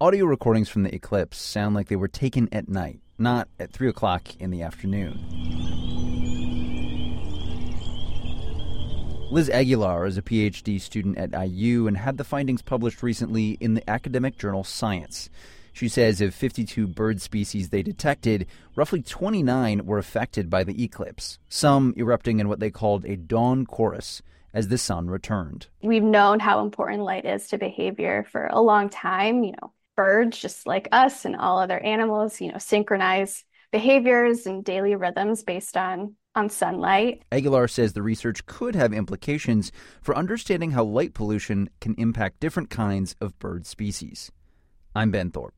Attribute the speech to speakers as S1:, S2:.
S1: Audio recordings from the eclipse sound like they were taken at night, not at 3 o'clock in the afternoon. Liz Aguilar is a PhD student at IU and had the findings published recently in the academic journal Science. She says of 52 bird species they detected, roughly 29 were affected by the eclipse, some erupting in what they called a dawn chorus as the sun returned.
S2: We've known how important light is to behavior for a long time. Birds, just like us and all other animals, synchronize behaviors and daily rhythms based on sunlight.
S1: Aguilar says the research could have implications for understanding how light pollution can impact different kinds of bird species. I'm Ben Thorpe.